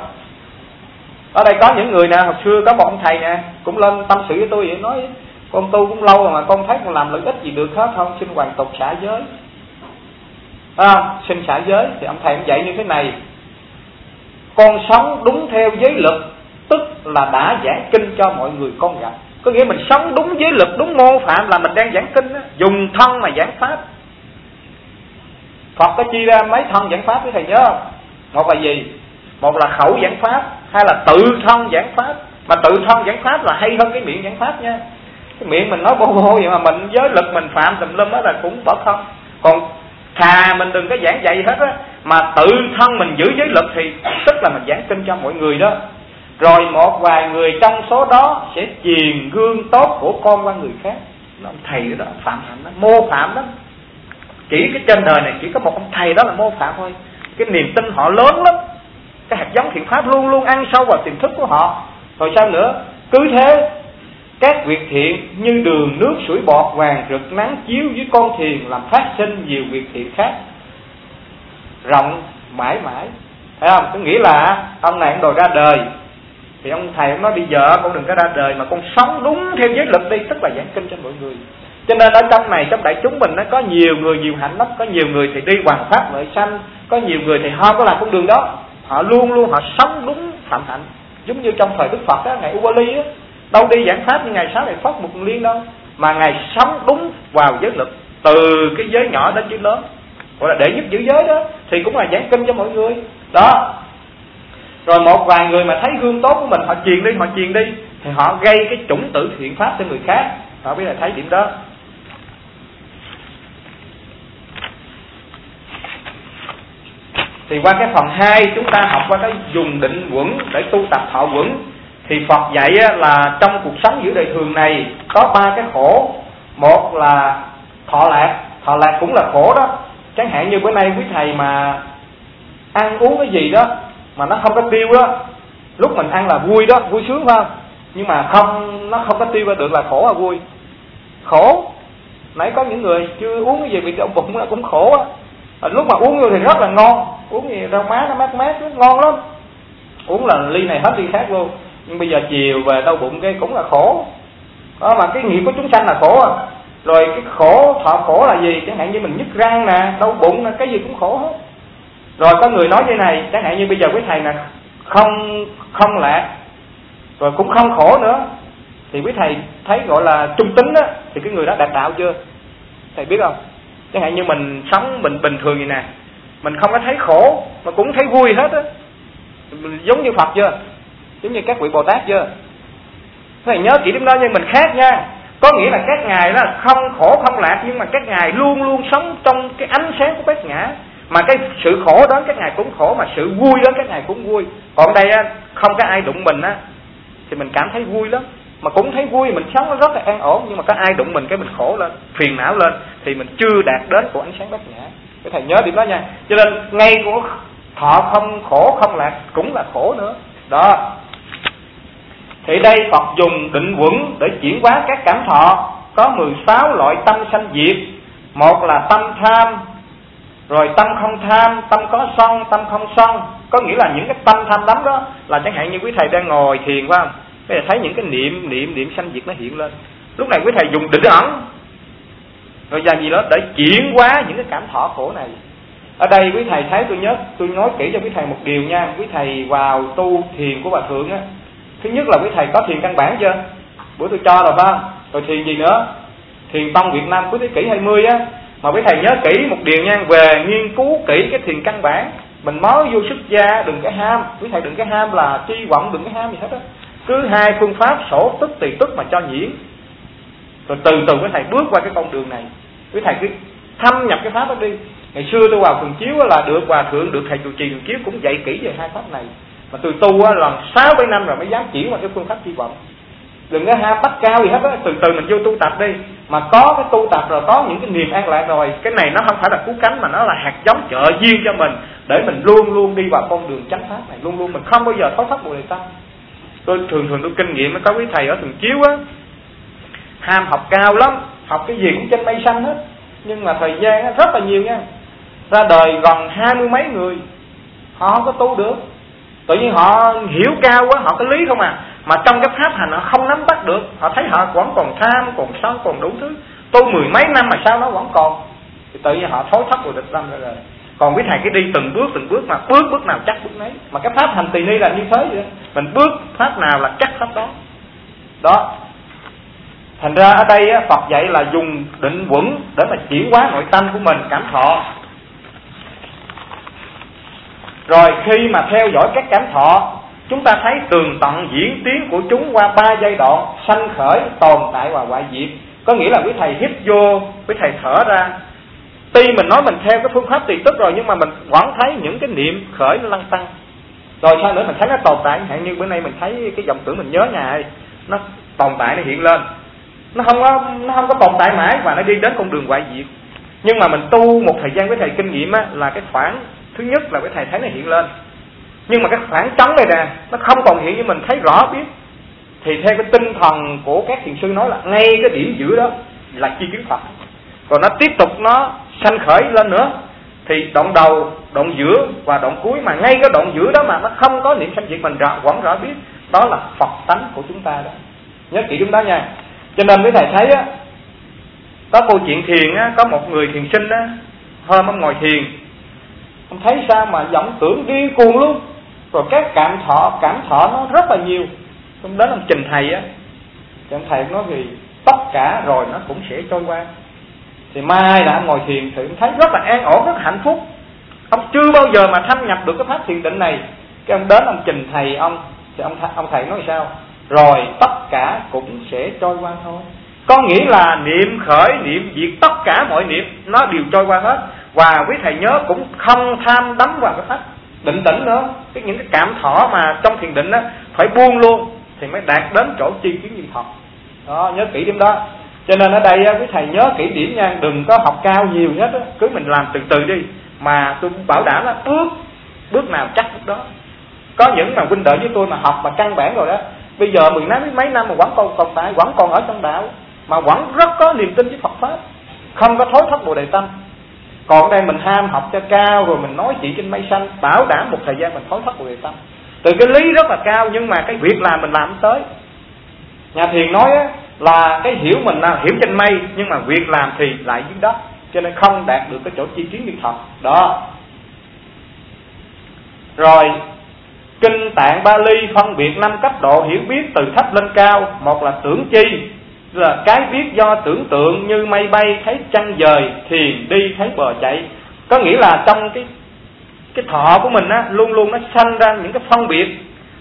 Ở đây có những người nè, hồi xưa có một ông thầy nè cũng lên tâm sự với tôi vậy, nói con tu cũng lâu rồi mà con thấy con làm lợi ích gì được hết, không xin hoàn tục xả giới. Phải không? Xin xả giới. Thì ông thầy cũng dạy như thế này: con sống đúng theo giới lực, tức là đã giảng kinh cho mọi người con gặp. Có nghĩa mình sống đúng giới lực, đúng mô phạm là mình đang giảng kinh đó. Dùng thân mà giảng pháp. Phật có chia ra mấy thân giảng pháp với thầy nhớ không? Một là gì? Một là khẩu giảng pháp, hai là tự thân giảng pháp. Mà tự thân giảng pháp là hay hơn cái miệng giảng pháp nha. Cái miệng mình nói bô bô vậy mà mình giới lực mình phạm tùm lum đó là cũng bỏ không. Còn thà mình đừng có giảng dạy hết á, mà tự thân mình giữ giới lực thì tức là mình giảng kinh cho mọi người đó. Rồi một vài người trong số đó sẽ truyền gương tốt của con qua người khác. Ông thầy đó phạm hạnh đó, mô phạm đó. Chỉ cái trên đời này chỉ có một ông thầy đó là mô phạm thôi. Cái niềm tin họ lớn lắm, cái hạt giống thiện pháp luôn luôn ăn sâu vào tiềm thức của họ. Rồi sao nữa? Cứ thế các việc thiện như đường nước sủi bọt vàng rực nắng chiếu dưới con thuyền, làm phát sinh nhiều việc thiện khác rộng mãi mãi. Thấy không? Có nghĩa là ông này ông đòi ra đời, thì ông thầy ông nói bây giờ con đừng có ra đời mà con sống đúng theo giới lực đi, tức là giảng kinh cho mọi người. Cho nên ở trong này, trong đại chúng mình nó có nhiều người nhiều hạnh lắm. Có nhiều người thì đi hoàn pháp lợi sanh, có nhiều người thì không có làm con đường đó, họ luôn luôn họ sống đúng phạm hạnh. Giống như trong thời Đức Phật á, ngày Upali á, đâu đi giảng pháp như ngày Sáu Đại Phất một liên đâu, mà ngài sống đúng vào giới lực, từ cái giới nhỏ đến giới lớn, gọi là đệ nhất giữ giới đó, thì cũng là giảng kinh cho mọi người đó. Rồi một vài người mà thấy gương tốt của mình, họ truyền đi, họ truyền đi, thì họ gây cái chủng tử thiện pháp cho người khác. Họ biết là thấy điểm đó. Thì qua cái phần hai chúng ta học qua cái dùng định quẩn để tu tập thọ quẩn. Thì Phật dạy là trong cuộc sống giữa đời thường này có ba cái khổ. Một là thọ lạc, thọ lạc cũng là khổ đó. Chẳng hạn như bữa nay quý thầy mà ăn uống cái gì đó mà nó không có tiêu đó, lúc mình ăn là vui đó, vui sướng phải không? Nhưng mà không, nó không có tiêu ra được là khổ là vui. Khổ. Nãy có những người chưa uống cái gì bị đau bụng là cũng khổ á. Lúc mà uống vô thì rất là ngon, uống gì rau má nó mát mát, nó ngon lắm. Uống là ly này hết ly khác luôn. Nhưng bây giờ chiều về đau bụng cái cũng là khổ. Đó, mà cái nghiệp của chúng sanh là khổ à. Rồi cái khổ, thọ khổ là gì? Chẳng hạn như mình nhức răng nè, đau bụng nè, cái gì cũng khổ hết. Rồi có người nói như này, chẳng hạn như bây giờ quý thầy nè không không lạc, rồi cũng không khổ nữa, thì quý thầy thấy gọi là trung tính á, thì cái người đó đạt đạo chưa? Thầy biết không? Chẳng hạn như mình sống bình bình thường vậy nè, mình không có thấy khổ mà cũng thấy vui hết á, giống như Phật chưa? Giống như các vị Bồ Tát chưa? Thầy nhớ kỹ điểm đó, nhưng mình khác nha. Có nghĩa là các ngài đó không khổ không lạc, nhưng mà các ngài luôn luôn sống trong cái ánh sáng của bát nhã. Mà cái sự khổ đó các ngài cũng khổ, mà sự vui đó các ngài cũng vui. Còn đây á, không có ai đụng mình á thì mình cảm thấy vui lắm, mà cũng thấy vui, mình sống nó rất là an ổn. Nhưng mà có ai đụng mình cái mình khổ lên, phiền não lên, thì mình chưa đạt đến của ánh sáng bát nhã. Cái thầy nhớ điểm đó nha. Cho nên ngay của thọ không khổ không lạc cũng là khổ nữa đó. Thì đây Phật dùng định quẩn để chuyển hóa các cảm thọ. Có mười sáu loại tâm sanh diệt. Một là tâm tham, rồi tâm không tham, tâm có sân, tâm không sân. Có nghĩa là những cái tâm tham đắm đó là chẳng hạn như quý thầy đang ngồi thiền phải không? Bây giờ thấy những cái niệm niệm niệm sanh diệt nó hiện lên. Lúc này quý thầy dùng định ẩn rồi làm gì đó để chuyển hóa những cái cảm thọ khổ này. Ở đây quý thầy thấy, tôi nhớ tôi nói kỹ cho quý thầy một điều nha. Quý thầy vào tu thiền của Hòa Thượng á, thứ nhất là quý thầy có thiền căn bản chưa? Bữa tôi cho rồi phải không? Rồi thiền gì nữa? Thiền tông Việt Nam cuối thế kỷ hai mươi á. Mà quý thầy nhớ kỹ một điều nha, về nghiên cứu kỹ cái thiền căn bản. Mình mới vô xuất gia đừng cái ham. Quý thầy đừng cái ham là tri vọng, đừng cái ham gì hết á. Cứ hai phương pháp sổ tức tỳ tức mà cho nhiễm. Rồi từ từ quý thầy bước qua cái con đường này. Quý thầy cứ thâm nhập cái pháp đó đi. Ngày xưa tôi vào Thường Chiếu là được Hòa Thượng, được thầy trụ trì Thường Chiếu cũng dạy kỹ về hai pháp này. Mà tôi tu á là sáu bảy năm rồi mới dám chỉ qua cái phương pháp tri vọng. Đừng có ham bắt cao gì hết á, từ từ mình vô tu tập đi. Mà có cái tu tập rồi, có những cái niềm an lạc rồi, cái này nó không phải là cú cánh mà nó là hạt giống trợ duyên cho mình, để mình luôn luôn đi vào con đường chánh pháp này, luôn luôn mình không bao giờ thối thất Bồ Đề Tâm. Tôi thường thường tôi kinh nghiệm với có quý thầy ở Thường Chiếu á, ham học cao lắm, học cái gì cũng trên mây xanh hết, nhưng mà thời gian á, rất là nhiều nha. Ra đời gần hai mươi mấy người, họ không có tu được. Tự nhiên họ hiểu cao quá, họ có lý không à, mà trong cái pháp hành họ không nắm bắt được. Họ thấy họ vẫn còn tham, còn sân, còn đủ thứ. Tu mười mấy năm mà sao nó vẫn còn, thì tự nhiên họ thối thất Bồ Đề Tâm rồi. Còn quý thầy cứ đi từng bước từng bước, mà bước bước nào chắc bước nấy. Mà cái pháp hành tỳ ni là như thế vậy. Mình bước pháp nào là chắc pháp đó. Đó. Thành ra ở đây á, Phật dạy là dùng định quẩn để mà chuyển hóa nội tâm của mình, cảm thọ. Rồi khi mà theo dõi các cảm thọ, chúng ta thấy tường tận diễn tiến của chúng qua ba giai đoạn: sanh khởi, tồn tại và hoại diệt. Có nghĩa là quý thầy hít vô, quý thầy thở ra. Tuy mình nói mình theo cái phương pháp tỳ tức rồi, nhưng mà mình vẫn thấy những cái niệm khởi nó lăn tăng. Rồi sao nữa, mình thấy nó tồn tại. Hạn như bữa nay mình thấy cái dòng tưởng mình nhớ nhà ấy, nó tồn tại, nó hiện lên. Nó không có nó không có tồn tại mãi và nó đi đến con đường hoại diệt. Nhưng mà mình tu một thời gian với thầy kinh nghiệm á, là cái khoảng thứ nhất là với thầy thấy nó hiện lên. Nhưng mà cái khoảng trống này nè, nó không còn hiện, như mình thấy rõ biết. Thì theo cái tinh thần của các thiền sư nói là ngay cái điểm giữa đó là chi kiến Phật. Còn nó tiếp tục nó sanh khởi lên nữa, thì đoạn đầu, đoạn giữa và đoạn cuối, mà ngay cái đoạn giữa đó mà nó không có niệm sanh diệt, mình rõ, vẫn rõ biết đó là Phật tánh của chúng ta đó. Nhớ kỹ chúng ta nha. Cho nên với thầy thấy á, có câu chuyện thiền á, có một người thiền sinh á, hôm ông ngồi thiền, ông thấy sao mà vọng tưởng điên cuồng luôn, rồi các cảm thọ cảm thọ nó rất là nhiều. Ông đến ông trình thầy á, thì ông thầy nói gì tất cả rồi nó cũng sẽ trôi qua. Thì mai là ông ngồi thiền thì ông thấy rất là an ổn, rất là hạnh phúc. Ông chưa bao giờ mà thâm nhập được cái pháp thiền định này. Cái ông đến ông trình thầy ông, thì ông th- ông thầy nói sao? Rồi tất cả cũng sẽ trôi qua thôi. Có nghĩa là niệm khởi, niệm diệt, tất cả mọi niệm nó đều trôi qua hết. Và quý thầy nhớ cũng không tham đắm vào cái pháp định tĩnh nữa. Cái những cái cảm thọ mà trong thiền định á, phải buông luôn thì mới đạt đến chỗ chi kiến như Phật. Đó, nhớ kỹ điểm đó. Cho nên ở đây quý thầy nhớ kỹ điểm nha, đừng có học cao nhiều nhất á, cứ mình làm từ từ đi. Mà tôi bảo đảm là bước bước nào chắc bước đó. Có những mà huynh đệ với tôi mà học mà căn bản rồi đó, bây giờ mười mấy mấy năm mà vẫn còn còn tại, vẫn còn ở trong đạo, mà vẫn rất có niềm tin với Phật pháp, không có thối thất Bồ Đề Tâm. Còn ở đây mình ham học cho cao rồi mình nói chuyện trên mây xanh, bảo đảm một thời gian mình thối thất Bồ Đề Tâm. Từ cái lý rất là cao, nhưng mà cái việc làm mình làm không tới. Nhà thiền nói á, là cái hiểu mình là hiểu trên mây, nhưng mà việc làm thì lại dưới đất, cho nên không đạt được cái chỗ chi kiến như thật. Đó. Rồi Kinh Tạng Bali phân biệt năm cấp độ hiểu biết từ thấp lên cao. Một là tưởng chi, là cái biết do tưởng tượng, như mây bay thấy trăng dời, thiền đi thấy bờ chạy. Có nghĩa là trong cái cái thọ của mình á, luôn luôn nó sanh ra những cái phân biệt.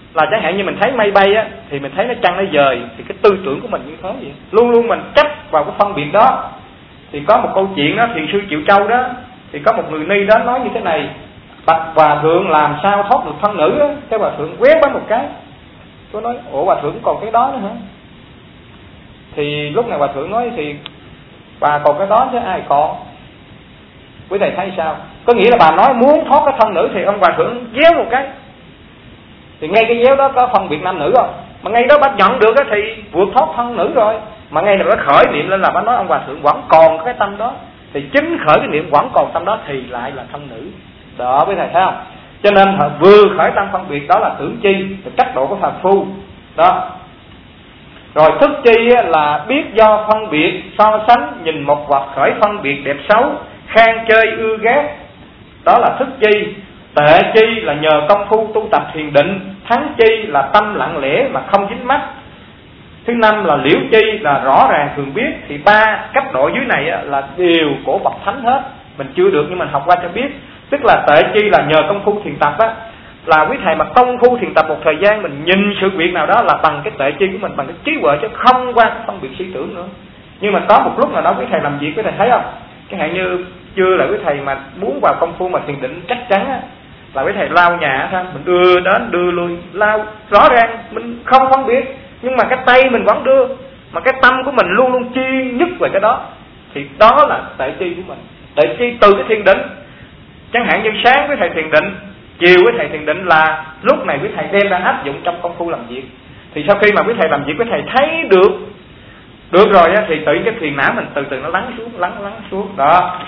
Là chẳng hạn như mình thấy mây bay á, thì mình thấy nó trăng nó dời, thì cái tư tưởng của mình như thế vậy, luôn luôn mình chấp vào cái phân biệt đó. Thì có một câu chuyện đó, thiền sư Triệu Châu đó, thì có một người ni đó nói như thế này: bạch hòa thượng làm sao thoát được thân nữ á? Cái hòa thượng quét bấm một cái. Tôi nói ủa hòa thượng còn cái đó nữa hả? Thì lúc này hòa thượng nói thì bà còn cái đó chứ ai còn. Quý thầy thấy sao? Có nghĩa là bà nói muốn thoát cái thân nữ thì ông hòa thượng déo một cái. Thì ngay cái déo đó có phân biệt nam nữ không? Mà ngay đó bà nhận được thì vượt thoát thân nữ rồi. Mà ngay là bà khởi niệm lên là bà nói ông hòa thượng vẫn còn cái tâm đó. Thì chính khởi cái niệm vẫn còn tâm đó thì lại là thân nữ. Đó quý thầy thấy không? Cho nên họ vừa khởi tâm phân biệt đó là tưởng chi, là cách độ của phàm phu. Đó. Rồi thức chi là biết do phân biệt, so sánh, nhìn một vật khởi phân biệt đẹp xấu, khen chơi ưa ghét. Đó là thức chi. Tệ chi là nhờ công phu tu tập thiền định, thắng chi là tâm lặng lẽ mà không dính mắc. Thứ năm là liễu chi là rõ ràng thường biết. Thì ba cấp độ dưới này là đều của bậc thánh hết. Mình chưa được nhưng mình học qua cho biết. Tức là tệ chi là nhờ công phu thiền tập á, là quý thầy mà công phu thiền tập một thời gian, mình nhìn sự việc nào đó là bằng cái tệ chi của mình, bằng cái trí huệ, chứ không qua cái phân biệt suy tưởng nữa. Nhưng mà có một lúc nào đó quý thầy làm việc, quý thầy thấy không? Cái hạn như chưa là quý thầy mà muốn vào công phu mà thiền định chắc chắn á, là quý thầy lau nhà thôi, mình đưa đến đưa lui, lau rõ ràng mình không phân biệt, nhưng mà cái tay mình vẫn đưa, mà cái tâm của mình luôn luôn chuyên nhất về cái đó, thì đó là tệ chi của mình. Tệ chi từ cái thiền định. Chẳng hạn như sáng với thầy thiền định, chiều với thầy thiền định là lúc này quý thầy đem ra áp dụng trong công phu làm việc. Thì sau khi mà quý thầy làm việc, quý thầy thấy được được rồi á, thì tự nhiên cái thiền não mình từ từ nó lắng xuống, lắng lắng xuống. Đó.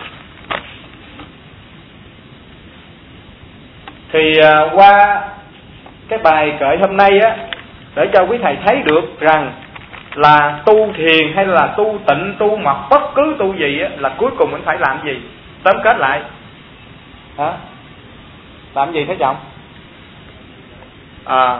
Thì uh, qua cái bài kệ hôm nay á, để cho quý thầy thấy được rằng là tu thiền hay là tu tịnh, tu mật, bất cứ tu gì á, là cuối cùng mình phải làm gì? Tóm kết lại hả? Làm gì thế chồng? À,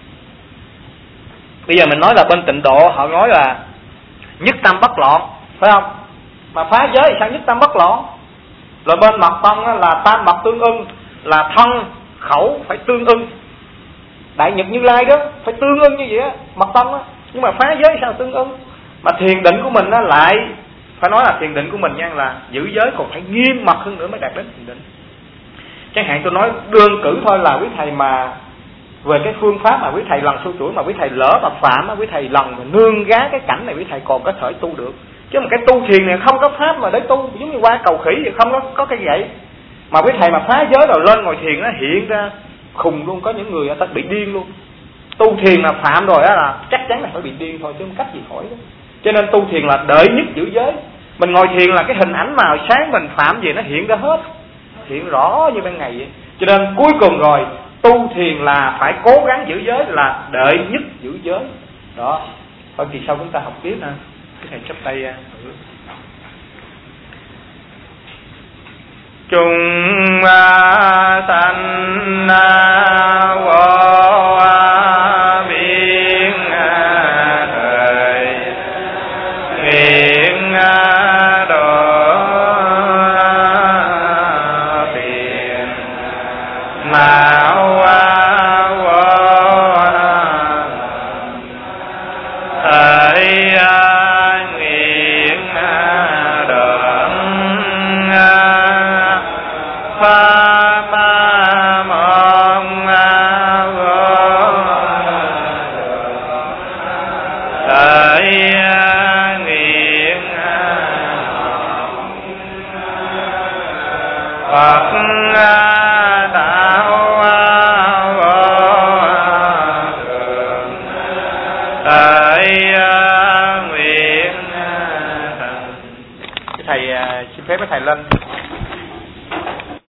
bây giờ mình nói là bên tịnh độ họ nói là nhất tâm bất loạn, phải không? Mà phá giới thì sao nhất tâm bất loạn? Rồi bên mật tông là tam mật tương ưng, là thân khẩu phải tương ưng. Đại Nhật Như Lai đó phải tương ưng như vậy á, mật tông á. Nhưng mà phá giới sao tương ưng? Mà thiền định của mình á lại phải nói là thiền định của mình nha, là giữ giới còn phải nghiêm mật hơn nữa mới đạt đến thiền định. Chẳng hạn tôi nói đơn cử thôi, là quý thầy mà về cái phương pháp mà quý thầy lần xui chuỗi mà quý thầy lỡ mà phạm, quý thầy lần mà nương gá cái cảnh này quý thầy còn có thể tu được. Chứ mà cái tu thiền này không có pháp mà để tu, giống như qua cầu khỉ thì không có có cái gậy. Mà quý thầy mà phá giới rồi lên ngồi thiền nó hiện ra khùng luôn, có những người ta bị điên luôn. Tu thiền là phạm rồi á là chắc chắn là phải bị điên thôi, chứ không cách gì khỏi đó. Cho nên tu thiền là đợi nhất giữ giới. Mình ngồi thiền là cái hình ảnh mà sáng mình phạm gì nó hiện ra hết, hiện rõ như ban ngày vậy. Cho nên cuối cùng rồi tu thiền là phải cố gắng giữ giới, là đợi nhất giữ giới. Đó. Thôi kỳ sau chúng ta học tiếp ha. Cái thầy chắp tay. Chung sanh vô biên thời nguyện độ tiền nào vô thời nguyện độ Phật mong thời nguyện Phật đạo thời nguyện. Thầy xin phép với thầy lên.